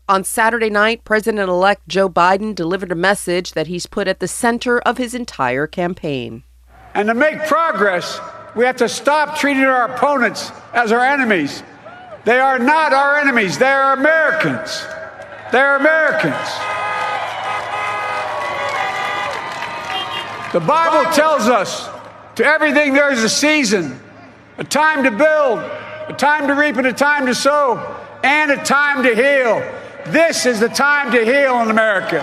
On Saturday night, President-elect Joe Biden delivered a message that he's put at the center of his entire campaign. And to make progress, we have to stop treating our opponents as our enemies. They are not our enemies. They are Americans. They are Americans. The Bible tells us, to everything there is a season, a time to build, a time to reap, and a time to sow, and a time to heal. This is the time to heal in America.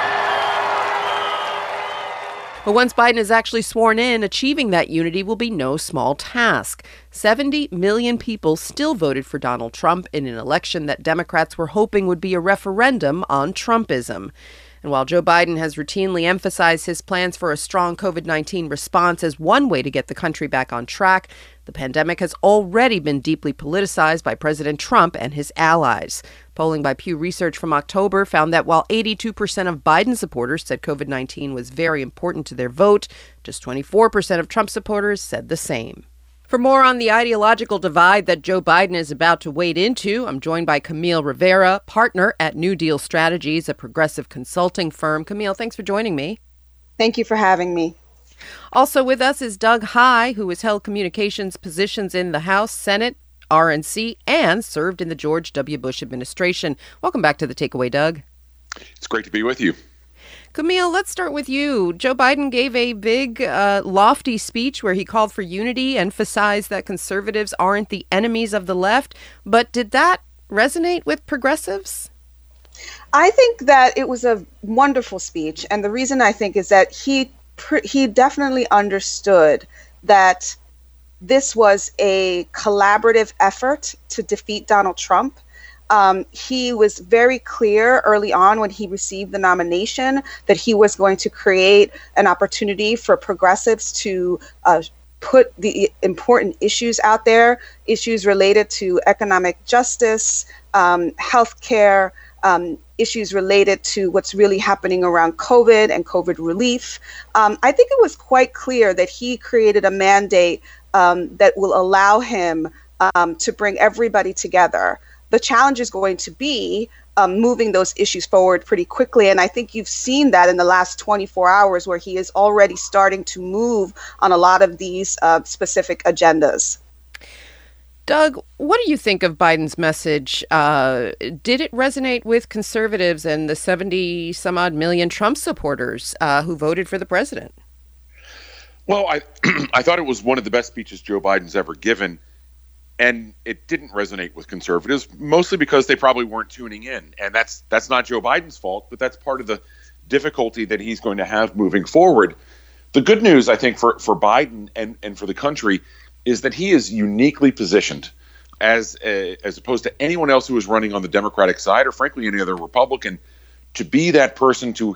But once Biden is actually sworn in, achieving that unity will be no small task. 70 million people still voted for Donald Trump in an election that Democrats were hoping would be a referendum on Trumpism. And while Joe Biden has routinely emphasized his plans for a strong COVID-19 response as one way to get the country back on track, the pandemic has already been deeply politicized by President Trump and his allies. Polling by Pew Research from October found that while 82% of Biden supporters said COVID-19 was very important to their vote, just 24% of Trump supporters said the same. For more on the ideological divide that Joe Biden is about to wade into, I'm joined by Camille Rivera, partner at New Deal Strategies, a progressive consulting firm. Camille, thanks for joining me. Thank you for having me. Also with us is Doug Heye, who has held communications positions in the House, Senate, RNC, and served in the George W. Bush administration. Welcome back to The Takeaway, Doug. It's great to be with you. Camille, let's start with you. Joe Biden gave a big, lofty speech where he called for unity, emphasized that conservatives aren't the enemies of the left. But did that resonate with progressives? I think that it was a wonderful speech. And the reason I think is that he definitely understood that this was a collaborative effort to defeat Donald Trump. He was very clear early on when he received the nomination that he was going to create an opportunity for progressives to put the important issues out there, issues related to economic justice, healthcare, issues related to what's really happening around COVID and COVID relief. I think it was quite clear that he created a mandate that will allow him to bring everybody together. The challenge is going to be moving those issues forward pretty quickly. And I think you've seen that in the last 24 hours where he is already starting to move on a lot of these specific agendas. Doug, what do you think of Biden's message? Did it resonate with conservatives and the 70 some odd million Trump supporters who voted for the president? Well, I thought it was one of the best speeches Joe Biden's ever given. And it didn't resonate with conservatives, mostly because they probably weren't tuning in. And that's not Joe Biden's fault, but that's part of the difficulty that he's going to have moving forward. The good news, I think, for Biden and for the country is that he is uniquely positioned as opposed to anyone else who is running on the Democratic side or, frankly, any other Republican, to be that person to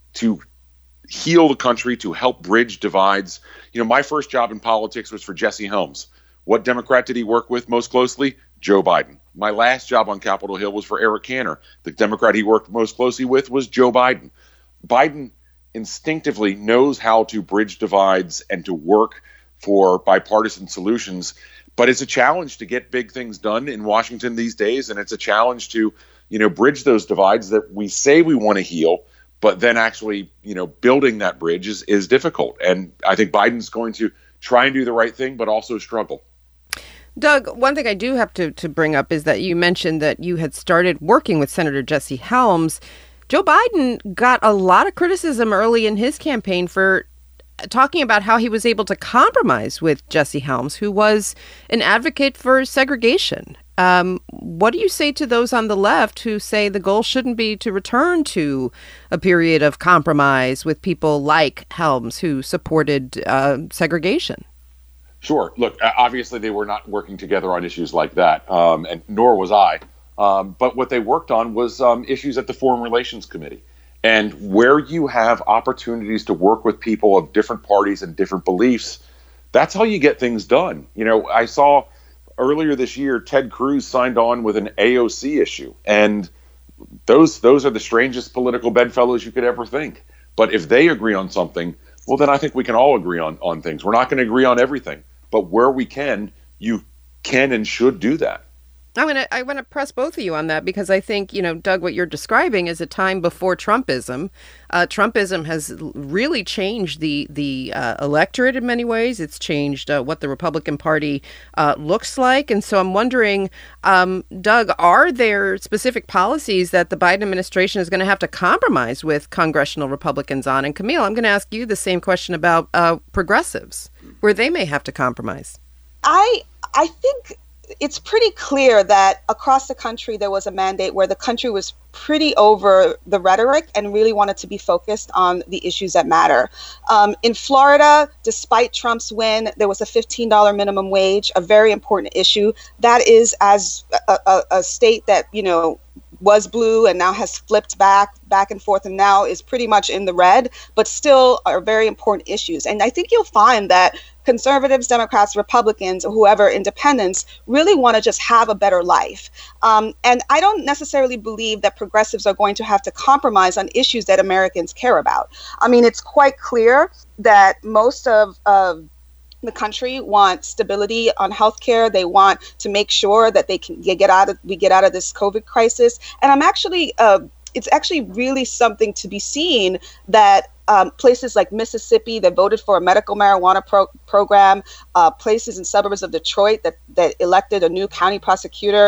heal the country, to help bridge divides. You know, my first job in politics was for Jesse Helms. What Democrat did he work with most closely? Joe Biden. My last job on Capitol Hill was for Eric Cantor. The Democrat he worked most closely with was Joe Biden. Biden instinctively knows how to bridge divides and to work for bipartisan solutions, but it's a challenge to get big things done in Washington these days, and it's a challenge to, bridge those divides that we say we want to heal, but then actually, building that bridge is difficult. And I think Biden's going to try and do the right thing, but also struggle. Doug, one thing I do have to bring up is that you mentioned that you had started working with Senator Jesse Helms. Joe Biden got a lot of criticism early in his campaign for talking about how he was able to compromise with Jesse Helms, who was an advocate for segregation. What do you say to those on the left who say the goal shouldn't be to return to a period of compromise with people like Helms who supported segregation? Sure. Look, obviously they were not working together on issues like that, and nor was I. But what they worked on was issues at the Foreign Relations Committee. And where you have opportunities to work with people of different parties and different beliefs, that's how you get things done. I saw earlier this year, Ted Cruz signed on with an AOC issue. And those are the strangest political bedfellows you could ever think. But if they agree on something, well, then I think we can all agree on things. We're not going to agree on everything. But where we can, you can and should do that. I want to press both of you on that because I think, Doug, what you're describing is a time before Trumpism. Trumpism has really changed the electorate in many ways. It's changed what the Republican Party looks like. And so I'm wondering, Doug, are there specific policies that the Biden administration is going to have to compromise with congressional Republicans on? And Camille, I'm going to ask you the same question about progressives, where they may have to compromise. I think it's pretty clear that across the country, there was a mandate where the country was pretty over the rhetoric and really wanted to be focused on the issues that matter. In Florida, despite Trump's win, there was a $15 minimum wage, a very important issue. That is, as a state that, was blue and now has flipped back and forth and now is pretty much in the red, but still are very important issues. And I think you'll find that conservatives, Democrats, Republicans, or whoever, independents, really want to just have a better life. And I don't necessarily believe that progressives are going to have to compromise on issues that Americans care about. I mean, it's quite clear that most of the country want stability on healthcare. They want to make sure that we get out of this COVID crisis. And it's actually really something to be seen that places like Mississippi that voted for a medical marijuana program, places in suburbs of Detroit that elected a new county prosecutor,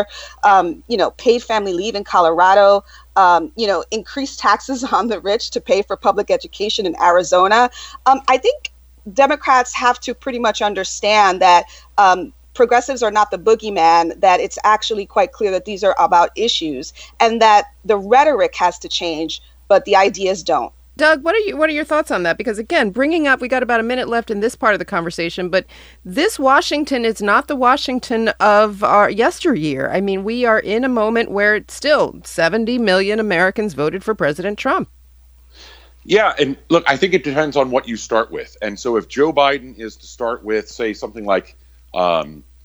paid family leave in Colorado, increased taxes on the rich to pay for public education in Arizona. I think Democrats have to pretty much understand that progressives are not the boogeyman, that it's actually quite clear that these are about issues and that the rhetoric has to change, but the ideas don't. Doug, what are your thoughts on that? Because again, we got about a minute left in this part of the conversation, but this Washington is not the Washington of our yesteryear. I mean, we are in a moment where still 70 million Americans voted for President Trump. Yeah, and look, I think it depends on what you start with. And so if Joe Biden is to start with, say, something like a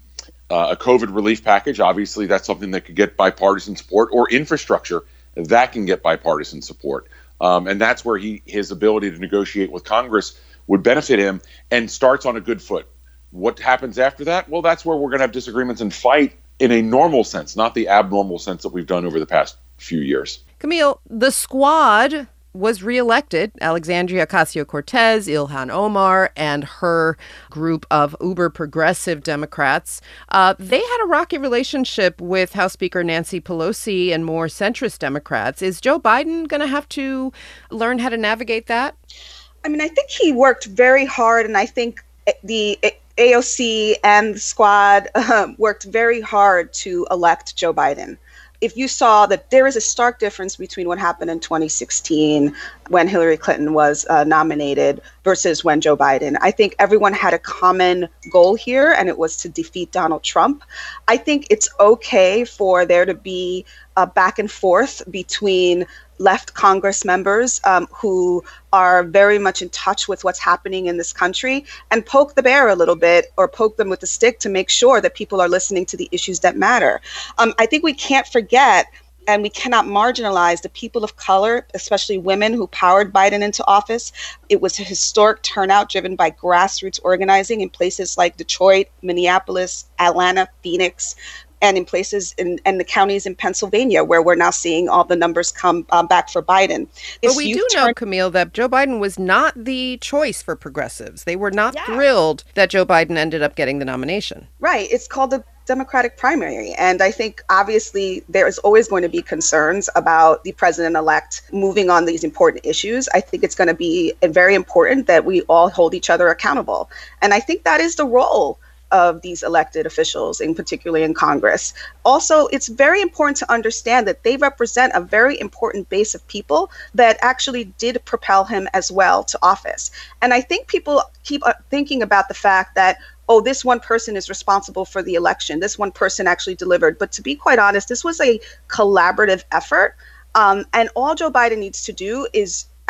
COVID relief package, obviously that's something that could get bipartisan support, or infrastructure that can get bipartisan support. And that's where his ability to negotiate with Congress would benefit him, and starts on a good foot. What happens after that? Well, that's where we're going to have disagreements and fight in a normal sense, not the abnormal sense that we've done over the past few years. Camille, the squad was reelected. Alexandria Ocasio-Cortez, Ilhan Omar, and her group of uber progressive Democrats. They had a rocky relationship with House Speaker Nancy Pelosi and more centrist Democrats. Is Joe Biden going to have to learn how to navigate that? I mean, I think he worked very hard, and I think the AOC and the squad worked very hard to elect Joe Biden. If you saw that there is a stark difference between what happened in 2016 when Hillary Clinton was nominated versus when Joe Biden, I think everyone had a common goal here, and it was to defeat Donald Trump. I think it's okay for there to be a back and forth between left Congress members who are very much in touch with what's happening in this country, and poke the bear a little bit, or poke them with the stick to make sure that people are listening to the issues that matter. I think we can't forget, and we cannot marginalize the people of color, especially women who powered Biden into office. It was a historic turnout driven by grassroots organizing in places like Detroit, Minneapolis, Atlanta, Phoenix, and in places in the counties in Pennsylvania, where we're now seeing all the numbers come back for Biden. But we do know, Camille, that Joe Biden was not the choice for progressives. They were not thrilled that Joe Biden ended up getting the nomination. Right. It's called the Democratic primary. And I think obviously there is always going to be concerns about the president-elect moving on these important issues. I think it's going to be very important that we all hold each other accountable. And I think that is the role of these elected officials, in particularly in Congress. Also, it's very important to understand that they represent a very important base of people that actually did propel him as well to office. And I think people keep thinking about the fact that, oh, this one person is responsible for the election. This one person actually delivered. But to be quite honest, this was a collaborative effort. And all Joe Biden needs to do is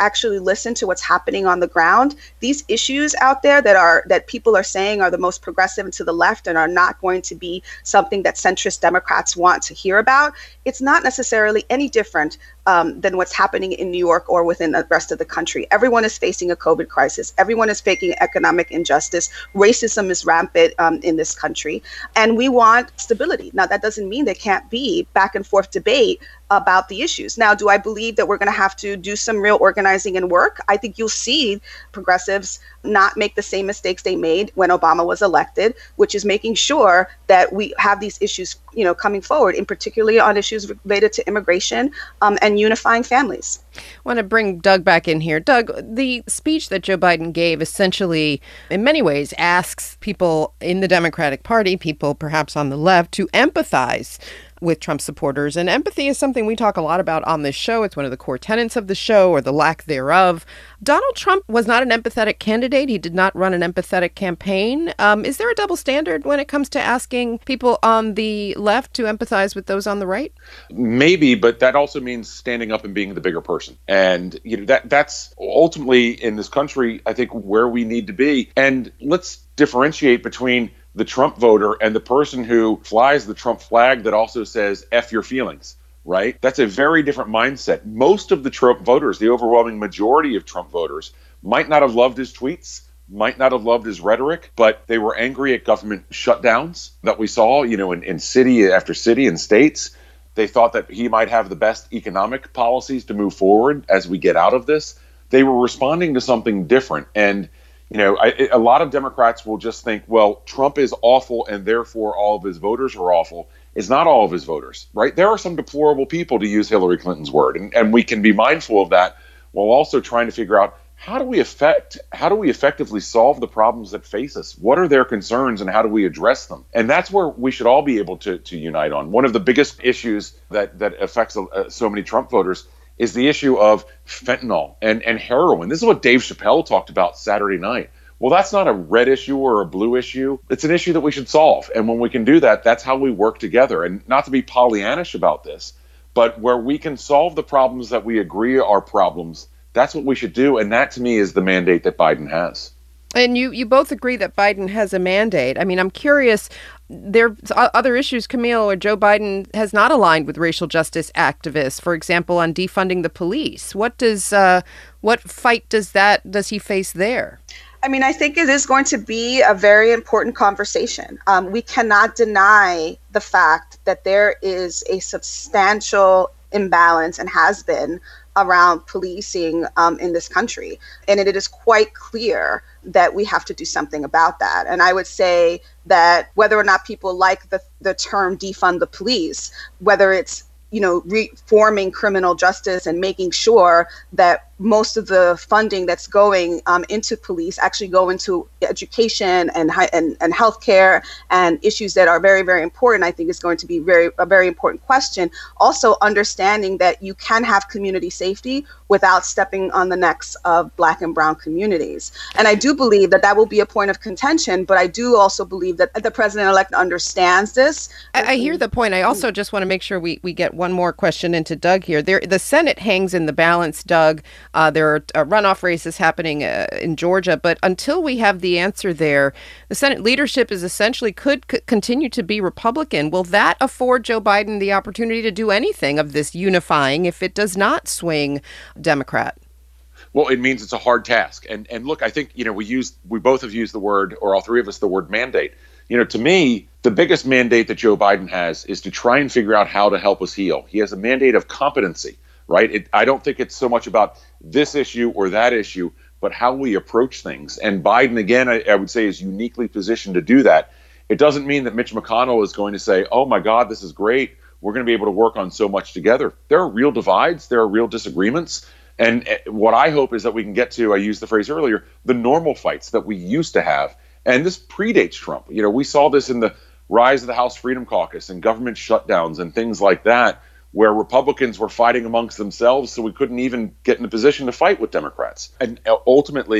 actually listen to what's happening on the ground, these issues out there that people are saying are the most progressive and to the left and are not going to be something that centrist Democrats want to hear about, it's not necessarily any different than what's happening in New York or within the rest of the country. Everyone is facing a COVID crisis. Everyone is facing economic injustice. Racism is rampant in this country. And we want stability. Now, that doesn't mean there can't be back and forth debate about the issues. Now, do I believe that we're going to have to do some real organizing and work? I think you'll see progressives not make the same mistakes they made when Obama was elected, which is making sure that we have these issues, coming forward, in particularly on issues related to immigration and unifying families. I want to bring Doug back in here. Doug, the speech that Joe Biden gave essentially, in many ways, asks people in the Democratic Party, people perhaps on the left, to empathize with Trump supporters. And empathy is something we talk a lot about on this show. It's one of the core tenets of the show, or the lack thereof. Donald Trump was not an empathetic candidate. He did not run an empathetic campaign. Is there a double standard when it comes to asking people on the left to empathize with those on the right? Maybe, but that also means standing up and being the bigger person. And that's ultimately, in this country, I think, where we need to be. And let's differentiate between the Trump voter and the person who flies the Trump flag that also says F your feelings, right? That's a very different mindset. Most of the Trump voters, the overwhelming majority of Trump voters, might not have loved his tweets, might not have loved his rhetoric, but they were angry at government shutdowns that we saw, in city after city and states. They thought that he might have the best economic policies to move forward as we get out of this. They were responding to something different. And a lot of Democrats will just think, well, Trump is awful and therefore all of his voters are awful. It's not all of his voters, right? There are some deplorable people, to use Hillary Clinton's word, and we can be mindful of that while also trying to figure out how do we effectively solve the problems that face us? What are their concerns and how do we address them? And that's where we should all be able to unite on. One of the biggest issues that affects so many Trump voters is the issue of fentanyl and heroin. This is what Dave Chappelle talked about Saturday night. Well, that's not a red issue or a blue issue. It's an issue that we should solve. And when we can do that, that's how we work together. And not to be Pollyannish about this, but where we can solve the problems that we agree are problems, that's what we should do. And that, to me, is the mandate that Biden has. And you both agree that Biden has a mandate. I mean, I'm curious, there are other issues, Camille, where Joe Biden has not aligned with racial justice activists, for example, on defunding the police. What fight does he face there? I mean, I think it is going to be a very important conversation. We cannot deny the fact that there is a substantial imbalance, and has been, around policing in this country. And it is quite clear that we have to do something about that. And I would say that whether or not people like the term defund the police, whether it's reforming criminal justice and making sure that most of the funding that's going into police actually go into education and healthcare and issues that are very, very important, I think is going to be a very important question. Also understanding that you can have community safety without stepping on the necks of Black and Brown communities. And I do believe that will be a point of contention, but I do also believe that the president-elect understands this. I hear the point. I also just want to make sure we get one more question into Doug here. The Senate hangs in the balance, Doug. There are runoff races happening in Georgia, but until we have the answer there, the Senate leadership is essentially could continue to be Republican. Will that afford Joe Biden the opportunity to do anything of this unifying if it does not swing Democrat? Well, it means it's a hard task. And look, I think, we both have used the word, or all three of us, the word mandate. To me, the biggest mandate that Joe Biden has is to try and figure out how to help us heal. He has a mandate of competency, right? I don't think it's so much about this issue or that issue, but how we approach things. And Biden, again, I would say, is uniquely positioned to do that. It doesn't mean that Mitch McConnell is going to say, oh my God, this is great. We're going to be able to work on so much together. There are real divides. There are real disagreements. And what I hope is that we can get to, I used the phrase earlier, the normal fights that we used to have. And this predates Trump. We saw this in the rise of the House Freedom Caucus and government shutdowns and things like that, where Republicans were fighting amongst themselves, so we couldn't even get in a position to fight with Democrats. And ultimately,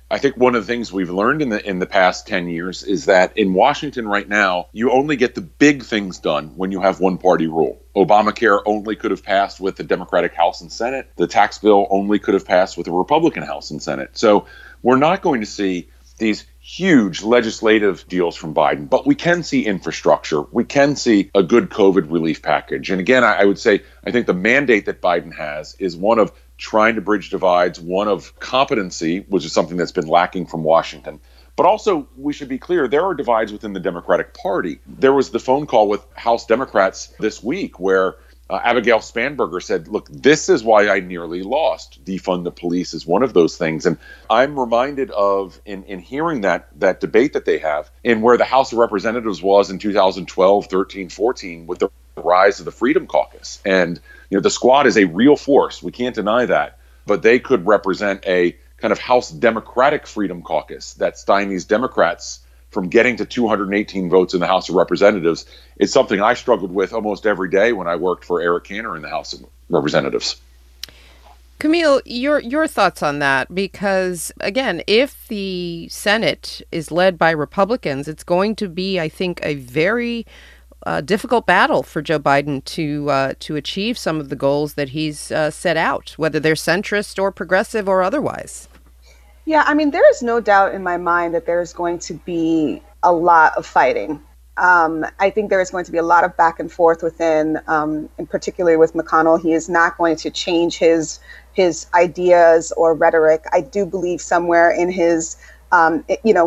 I think one of the things we've learned in the past 10 years is that in Washington right now, you only get the big things done when you have one party rule. Obamacare only could have passed with the Democratic House and Senate. The tax bill only could have passed with a Republican House and Senate. So we're not going to see these huge legislative deals from Biden, but we can see infrastructure. We can see a good COVID relief package. And again, I would say, I think the mandate that Biden has is one of trying to bridge divides, one of competency, which is something that's been lacking from Washington. But also, we should be clear, there are divides within the Democratic Party. There was the phone call with House Democrats this week where Abigail Spanberger said, look, this is why I nearly lost. Defund the police is one of those things. And I'm reminded of, in hearing that debate that they have, in where the House of Representatives was in 2012, 13, 14, with the rise of the Freedom Caucus. And the squad is a real force. We can't deny that. But they could represent a kind of House Democratic Freedom Caucus that stymies Democrats from getting to 218 votes in the House of Representatives. It's something I struggled with almost every day when I worked for Eric Cantor in the House of Representatives. Camille, your thoughts on that? Because, again, if the Senate is led by Republicans, it's going to be, I think, a very difficult battle for Joe Biden to achieve some of the goals that he's set out, whether they're centrist or progressive or otherwise. Yeah, I mean, there is no doubt in my mind that there's going to be a lot of fighting. I think there is going to be a lot of back and forth within, and particularly with McConnell. He is not going to change his ideas or rhetoric. I do believe somewhere in his, I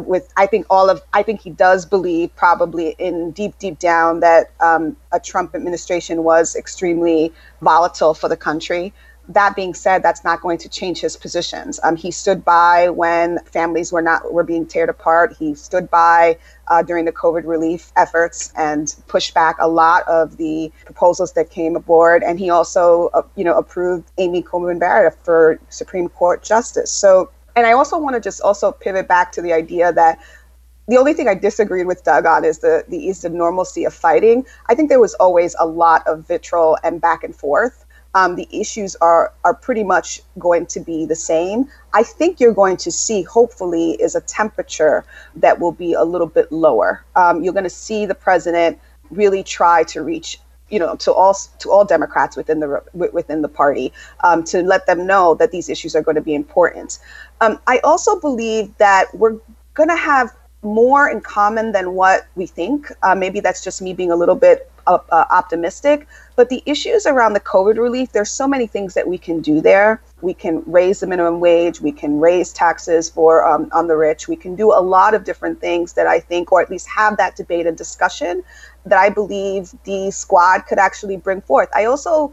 think he does believe probably in deep down that a Trump administration was extremely volatile for the country. That being said, that's not going to change his positions. He stood by when families were being torn apart. He stood by during the COVID relief efforts and pushed back a lot of the proposals that came aboard. And he also, approved Amy Coney Barrett for Supreme Court justice. So, and I also want to just also pivot back to the idea that the only thing I disagreed with Doug on is the normalcy of fighting. I think there was always a lot of vitriol and back and forth. The issues are pretty much going to be the same. I think you're going to see, hopefully, is a temperature that will be a little bit lower. You're going to see the president really try to reach, to all Democrats within the party, to let them know that these issues are going to be important. I also believe that we're going to have more in common than what we think. Maybe that's just me being a little bit optimistic, but the issues around the COVID relief, there's so many things that we can do there. We can raise the minimum wage, we can raise taxes for on the rich, we can do a lot of different things that I think, or at least have that debate and discussion that I believe the squad could actually bring forth. I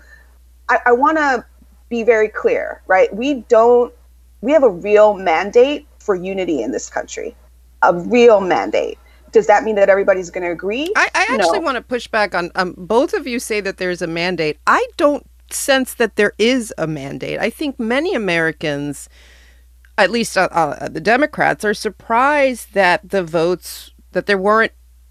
want to be very clear, right? We have a real mandate for unity in this country, a real mandate. Does that mean that everybody's going to agree? I actually want to push back on both of you say that there's a mandate. I don't sense that there is a mandate. I think many Americans, at least the Democrats, are surprised that that there weren't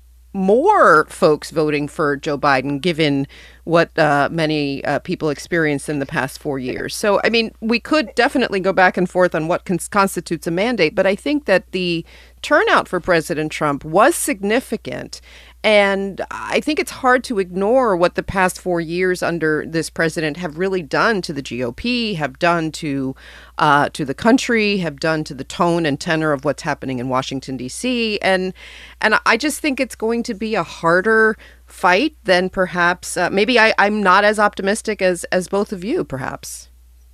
more folks voting for Joe Biden, given what many people experienced in the past 4 years. So, I mean, we could definitely go back and forth on what constitutes a mandate, but I think that the turnout for President Trump was significant. And I think it's hard to ignore what the past 4 years under this president have really done to the GOP, have done to the country, have done to the tone and tenor of what's happening in Washington, D.C. And I just think it's going to be a harder fight than perhaps maybe I'm not as optimistic as both of you, perhaps.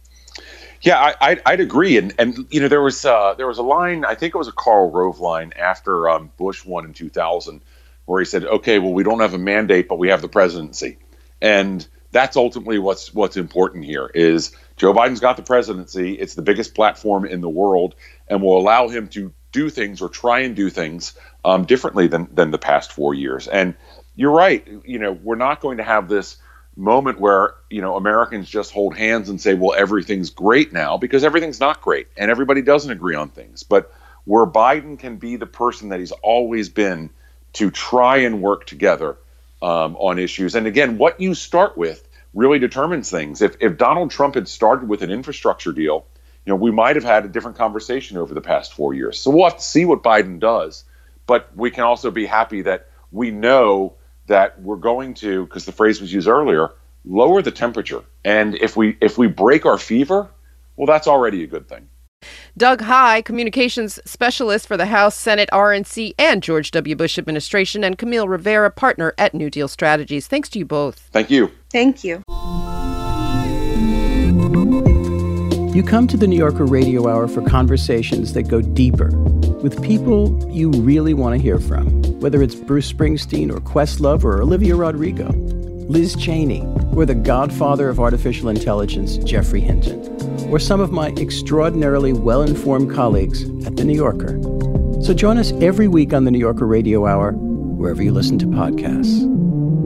Yeah, I'd agree. And there was a line, I think it was a Karl Rove line after Bush won in 2000, where he said, okay, well, we don't have a mandate, but we have the presidency. And that's ultimately what's important here is Joe Biden's got the presidency. It's the biggest platform in the world and will allow him to do things or try and do things differently than the past 4 years. And you're right. We're not going to have this moment where, Americans just hold hands and say, well, everything's great now, because everything's not great and everybody doesn't agree on things. But where Biden can be the person that he's always been to try and work together on issues. And again, what you start with really determines things. If Donald Trump had started with an infrastructure deal, we might have had a different conversation over the past 4 years. So we'll have to see what Biden does. But we can also be happy that we know that we're going to, because the phrase was used earlier, lower the temperature. And if we break our fever, well, that's already a good thing. Doug Heye, communications specialist for the House, Senate, RNC, and George W. Bush administration, and Camille Rivera, partner at New Deal Strategies. Thanks to you both. Thank you. Thank you. You come to the New Yorker Radio Hour for conversations that go deeper with people you really want to hear from, whether it's Bruce Springsteen or Questlove or Olivia Rodrigo, Liz Cheney, or the godfather of artificial intelligence, Geoffrey Hinton, or some of my extraordinarily well-informed colleagues at The New Yorker. So join us every week on the New Yorker Radio Hour, wherever you listen to podcasts.